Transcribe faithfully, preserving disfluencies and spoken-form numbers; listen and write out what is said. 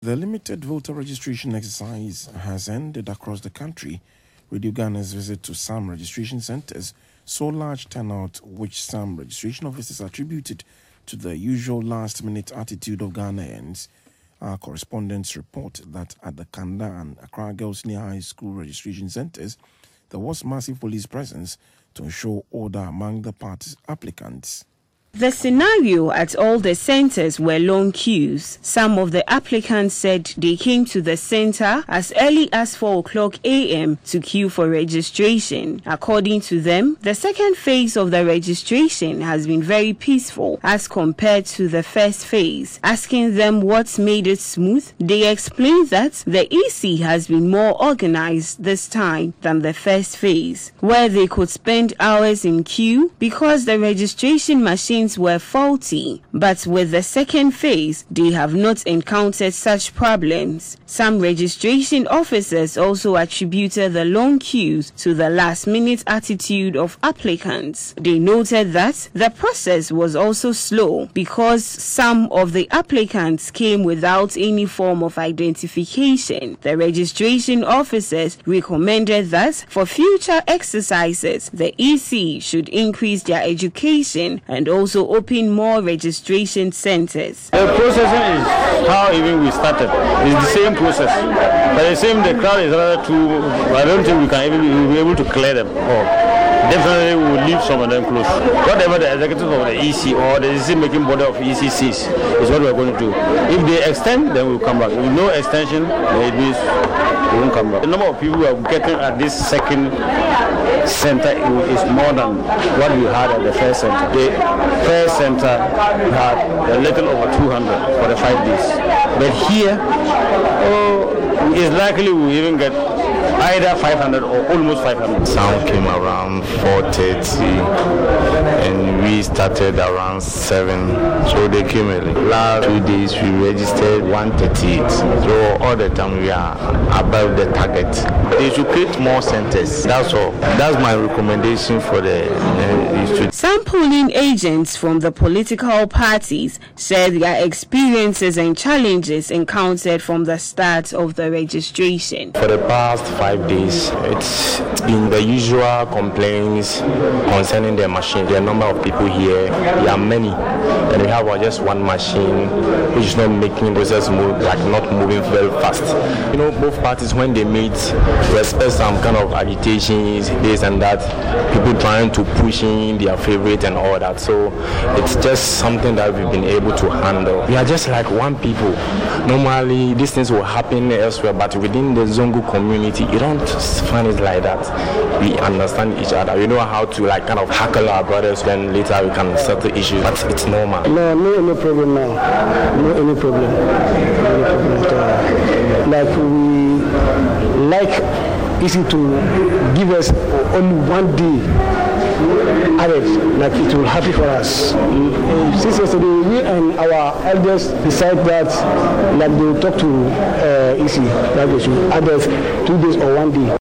The limited voter registration exercise has ended across the country. Radio Ghana's visit to some registration centers saw large turnout, which some registration officers attributed to the usual last-minute attitude of Ghanaians. Our correspondents report that at the Kanda and Accra Girls Near High School registration centers, there was massive police presence to ensure order among the party's applicants. The scenario at all the centers were long queues. Some of the applicants said they came to the center as early as four o'clock a m to queue for registration. According to them, the second phase of the registration has been very peaceful as compared to the first phase. Asking them what made it smooth, they explained that the E C has been more organized this time than the first phase, where they could spend hours in queue because the registration machine were faulty, but with the second phase, they have not encountered such problems. Some registration officers also attributed the long queues to the last-minute attitude of applicants. They noted that the process was also slow because some of the applicants came without any form of identification. The registration officers recommended that for future exercises, the E C should increase their education and also also open more registration centers. The processing is how even we started. It's the same process. But the same, the crowd is rather too, I don't think we can even be able to clear them all. Definitely we will leave some of them close. Whatever the executive of the E C or the decision-making body of E C sees is what we're going to do. If they extend, then we'll come back. With no extension, then it means we won't come back. The number of people who are getting at this second center is more than what we had at the first center. The first center had a little over two hundred for the five days. But here, oh, it's likely we'll even get either five hundred or almost five hundred. Sound came around four thirty and we started around seven, so they came early. Last two days we registered one thirty-eight, so all the time we are above the target. They should create more centers, that's all. That's my recommendation for the uh, students. Some polling agents from the political parties said their experiences and challenges encountered from the start of the registration. For the past five days, it's been the usual complaints concerning the machine. The number of people here, there are many, and we have uh, just one machine which is not making the process move, like not moving very fast. You know, both parties, when they meet, respect some kind of agitations, this and that, people trying to push in their favorite and all that. So it's just something that we've been able to handle. We are just like one people. Normally, these things will happen elsewhere, but within the Zongo community, you don't find it like that. We understand each other. We know how to like kind of hackle our brothers, then later we can settle issues, but it's normal. No, no, no problem now. No any problem. No problem at all. Like we like easy to give us only one day added, like it will happy for us. Since yesterday, we and our elders decide that like they will talk to uh, E C that they should add us two days or one day.